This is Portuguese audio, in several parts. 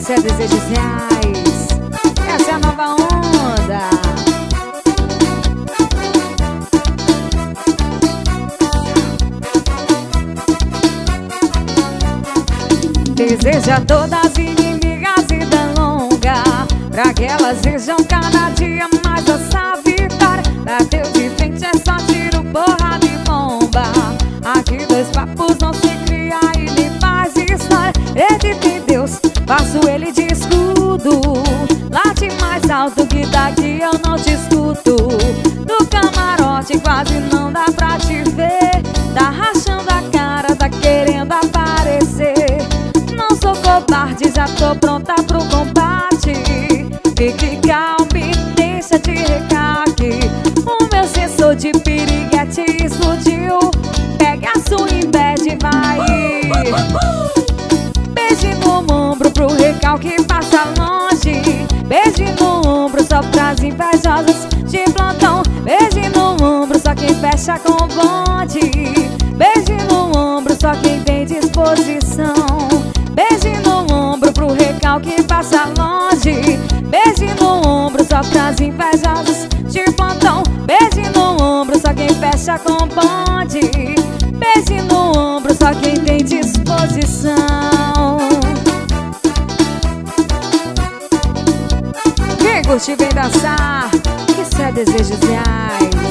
Isso é Desejos Reais. Essa é a nova onda. Deseja todas inimigas vida longa, pra que elas sejam cada dia mais essa vitória. Bateu de frente é só tiro, porrada e bomba. Aqui dois papos não se cria e nem faz história. Acredito em Deus, faço ele de escudo. Late mais alto que daqui eu não te escuto. No camarote quase não dá pra te ver. Tá rachando a cara, tá querendo aparecer. Não sou covarde, já tô pronta pro combate. Fique calmo e deixa de recalque. O meu sensor de piriguete explodiu. Pega a sua inveja e vai. Beijo no ombro pro recalque passa longe. Beijo no ombro só pras invejosas de plantão. Beijo no ombro só quem fecha com o bonde. Beijo no ombro só quem tem disposição. Beijo no ombro pro recalque passa longe. Beijo no ombro só pras invejosas de plantão. Beijo no ombro só quem fecha com o bonde. Beijo no ombro só quem tem disposição. Quem curte vem dançar. Isso é Desejos Reais.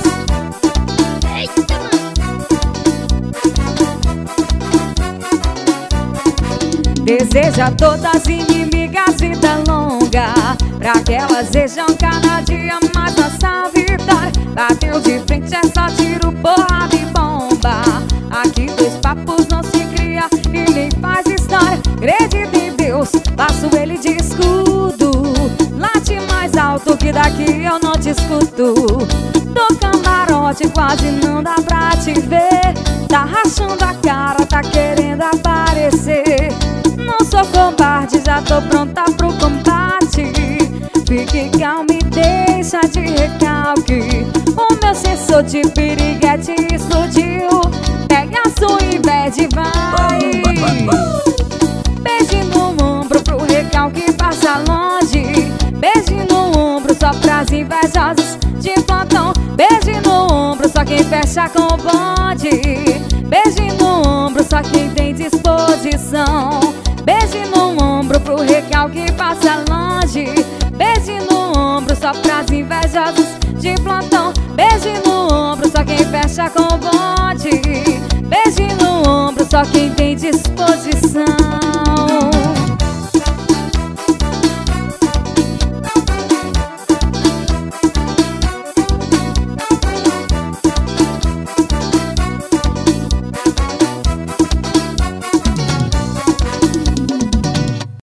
Deseja todas inimigas vida longa, pra que elas sejam cada dia mais nossa vitória. Bateu de frente é só tiro, porrada e bomba. Aqui dois papos não se cria e nem faz história. Acredito em Deus, faço ele de escudo. Late mais alto que daqui eu não te escuto. Do camarote quase não dá pra te ver. Tá rachando a cara, tá querendo aparecer. Não sou covarde, já tô pronta pro combate. Fique calmo e deixa de recalque. O meu sensor de piriguete explodiu. Pega a sua inveja e vai. Beijo no ombro pro recalque passa longe. Beijo no ombro só pras invejosas de plantão. Beijo no ombro só quem fecha com o bonde. Beijo no ombro só quem tem disposição. Beijo no ombro pro recalque passa longe. Beijo no ombro só pras invejosas de plantão. Beijo no ombro só quem fecha com o bonde. Beijo no ombro só quem tem disposição.